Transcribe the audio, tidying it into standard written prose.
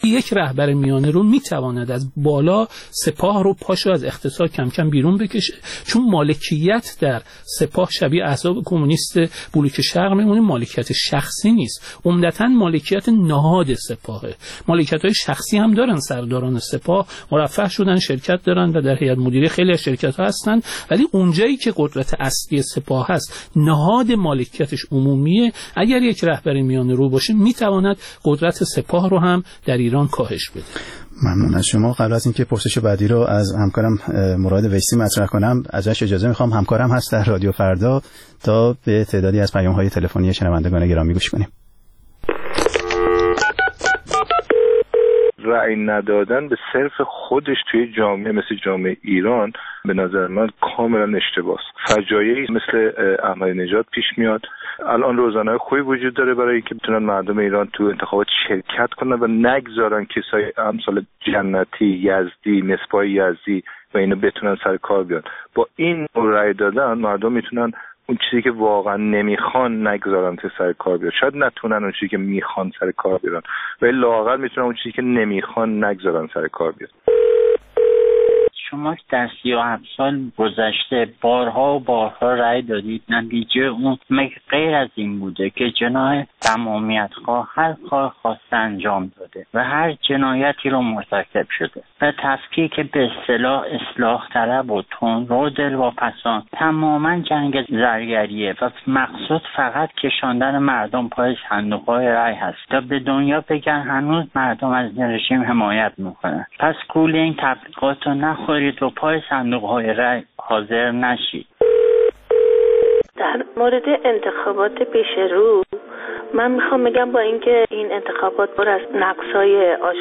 یک رهبر میانه رو میتواند از بالا سپاه رو پاشو از اقتصاد کم کم بیرون بکشه، چون مالکیت در سپاه شبیه احزاب کمونیست بلوک شرق میمونه، مالکیت شخصی نیست، عمدتاً مالکیت نهاد سپاهه. مالکیت‌های شخصی هم دارن سرداران سپاه، مرفه شدن، شرکت دارن و در هیئت مدیره خیلی از شرکت‌ها هستن، ولی اونجایی که قدرت اصلی سپاه هست نهاد مالکیتش عمومیه. اگر یک رهبر میانه رو باشه میتواند قدرت سپاه رو هم در ایران کاهش بده. ممنون از شما. قبل از اینکه پرسش بعدی رو از همکارم مراد ویسی مطرح کنم، ازش اجازه میخوام، همکارم هست در رادیو فردا، تا به تعدادی از پیام‌های تلفنی شنوندگان گرامی گوش کنیم. رأی ندادن به صرف خودش توی جامعه مثل جامعه ایران به نظر من کاملا اشتباهه. فجایعی مثل احمدی نژاد پیش میاد. الان روزنامه‌های خوبی وجود داره برای اینکه بتونن مردم ایران تو انتخابات شرکت کنن و نگذارن کسای امثال جنتی، یزدی، مصباح یزدی و اینا بتونن سر کار بیان. با این رأی دادن مردم میتونن اون چیزی که واقعا نمیخوان نگذارن که سر کار بیاد. شاید نتونن اون چیزی که میخوان سر کار بیارن، ولی لااقل میتونن اون چیزی که نمیخوان نگذارن سر کار بیاد. شما در 37 سال گذشته بارها و بارها رأی دادید، نتیجه اون غیر از این بوده که جناح تمامیت خواه هر کار خواسته انجام داده و هر جنایتی رو مرتکب شده و تفکیک به اصطلاح اصلاح طلب و تندرو دلواپسان تماما جنگ زرگریه و مقصود فقط کشاندن مردم پای صندوق‌های رأی هست تا به دنیا بگن هنوز مردم از رژیم حمایت میکنن. پس گول این تبلیغات رو نخورید و پای صندوق‌های رأی حاضر نشید. در مورد انتخابات پیش رو من میخوام بگم با اینکه این انتخابات پر از نقص‌های